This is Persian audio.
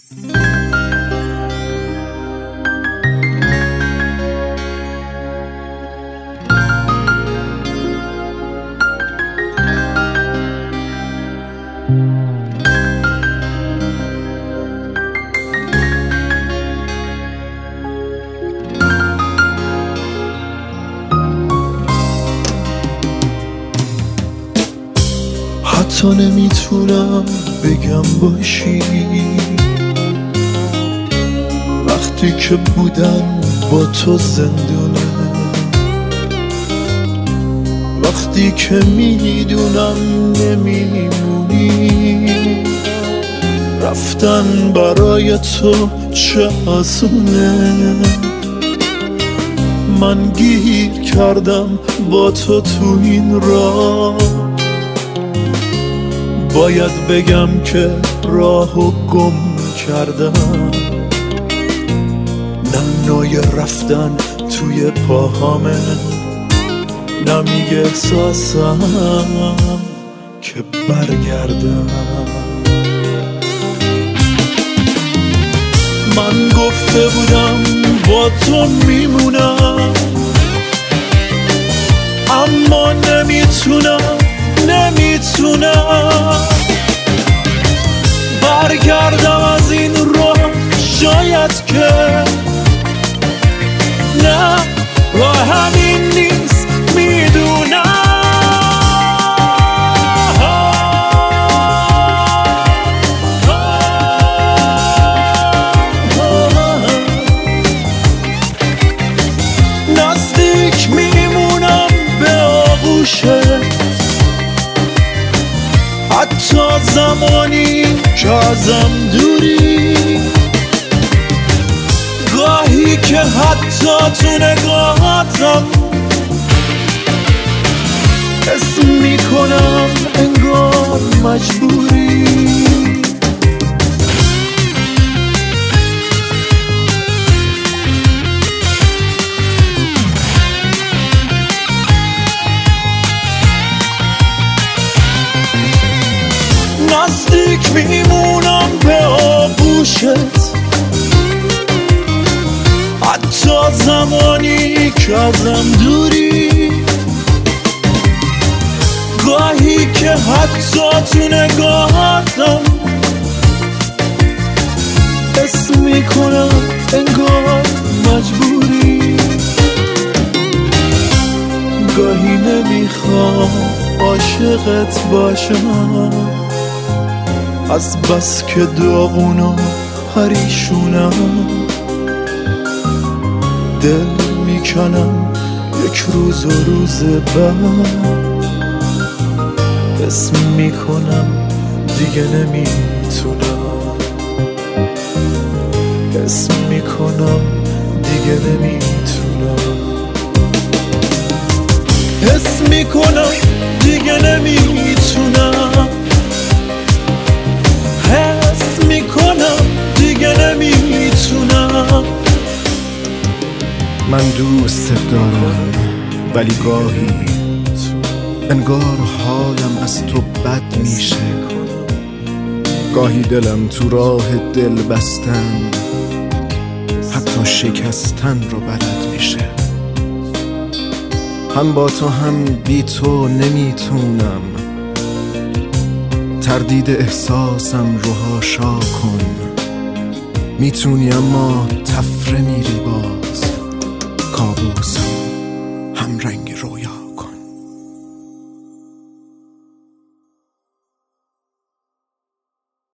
حتی نمیتونم بگم باشی وقتی که بودن با تو زندونه، وقتی که میدونم نمیمونی، رفتن برای تو چه آسونه. من گیر کردم با تو این راه، باید بگم که راهو گم کردم. نمنای رفتن توی پاهامه، نمیگه احساسم که برگردم. من گفته بودم با تو میمونم، اما نمیتونم برگردم از این راه. شاید که نه، راه همین نیست، میدونم. نزدیک میمونم به آغوشت، حتی زمانی که ازم دوری. گاهی که حتی تو نگاهاتم حس میکنم انگار مجبوری. نزدیک میمونم به آغوشت، حتی زمانی که ازم دوری. گاهی که حتی تو نگاهاتم حس میکنم انگار مجبوری. گاهی نمیخوام عاشقت باشم، از بس که داغون و پریشونم. دل میکنم یک روز و روز بعد حس میکنم دیگه نمیتونم، حس میکنم دیگه نمیتونم، حس میکنم دیگه نمیتونم، حس میکنم دیگه نمیتونم. من دوست دارم ولی گاهی انگار حالم از تو بد میشه. گاهی دلم تو راه دل بستن، حتی شکستن رو بلد میشه. هم با تو هم بی تو نمیتونم، تردید احساسم رو هاشا کن. میتونی اما تفره میری باز کابوسم.